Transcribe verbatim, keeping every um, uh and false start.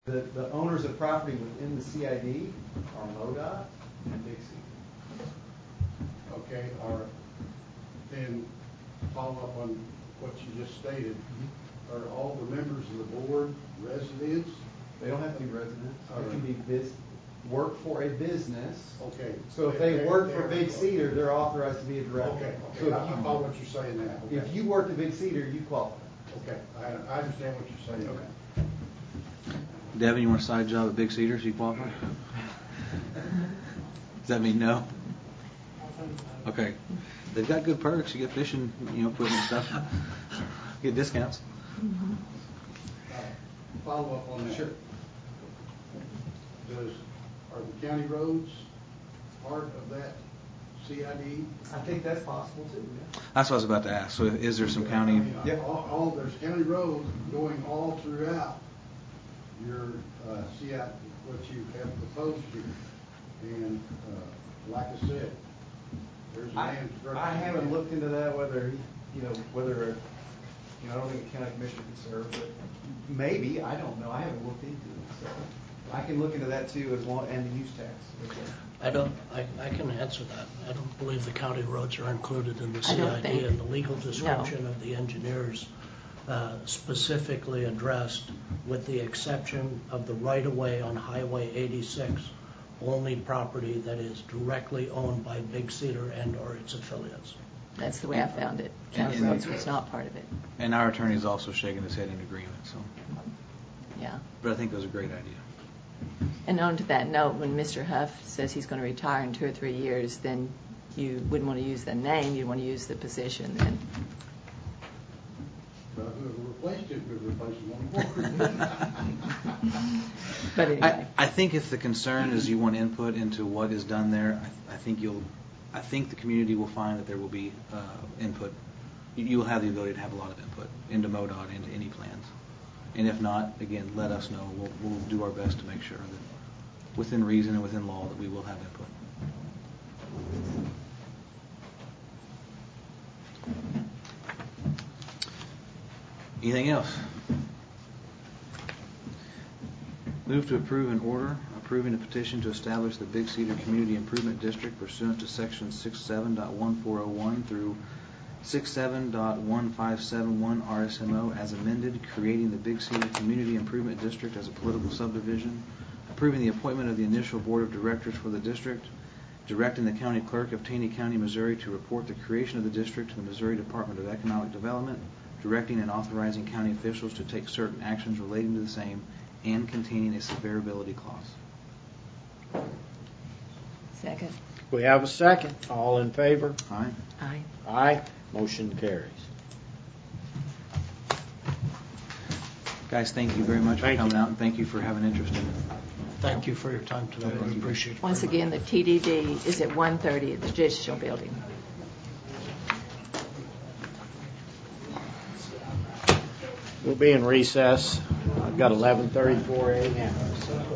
The, the owners of property within the C I D are MoDOT and Big Cedar. Okay, or then follow up on what you just stated. Mm-hmm. Are all the members of the board residents? They don't have to be residents. All They right. can be biz, work for a business. Okay. So if they, They- work for they're- Big Cedar, they're authorized to be a director. Okay, So okay, if I, you, I follow what you're saying now. Okay. if you worked at Big Cedar, you qualify. Okay, I, I understand what you're saying. Okay. Devin, you want a side job at Big Cedar so you qualify? Does that mean no? Okay. They've got good perks. You get fishing, you know, equipment and stuff. Get discounts. Uh, follow up on that. Sure. Does, are the county roads part of that C I D? I think that's possible too, yeah. That's what I was about to ask. So is there some I county? mean, Yep. all, all, there's county roads going all throughout your, uh, C I, what you have proposed here. And, uh, like I said, there's a I, man. I haven't looked into that, whether, you know, whether, you know, I don't think a county commissioner can serve, but maybe, I don't know, I haven't looked into it, so. I can look into that too, as long, and the use tax. I don't, I, I can answer that. I don't believe the county roads are included in the I C don't I D, think- and the legal description no. of the engineers uh, specifically addressed, with the exception of the right-of-way on Highway eighty-six, only property that is directly owned by Big Cedar and or its affiliates. That's the way I found it. County And- roads was not part of it. And our attorney is also shaking his head in agreement. So, Yeah. but I think it was a great idea. And on to that note, when Mister Huff says he's going to retire in two or three years, then you wouldn't want to use the name, you'd want to use the position then. But whoever replaced him could replace him on the board. But anyway. I, I think if the concern is you want input into what is done there, I, I think you'll, I think the community will find that there will be uh, input. You, you will have the ability to have a lot of input into MoDOT, into any plans. And if not, again, let us know. We'll, we'll do our best to make sure that within reason and within law that we will have input. Anything else? Move to approve an order approving a petition to establish the Big Cedar Community Improvement District pursuant to section six seven point one four oh one through six seven point one five seven one R S M O as amended, creating the Big Cedar Community Improvement District as a political subdivision, approving the appointment of the initial board of directors for the district, directing the county clerk of Taney County, Missouri to report the creation of the district to the Missouri Department of Economic Development, directing and authorizing county officials to take certain actions relating to the same, and containing a severability clause. Second. We have a second. All in favor? Aye. Aye. Aye. Motion carries. Guys, thank you very much for Thank coming you. out, and thank you for having interest in it. Thank you for your time today. We appreciate it. Once very again, the T D D is at one thirty at the Judicial Building. We'll be in recess. I've got eleven thirty-four a.m.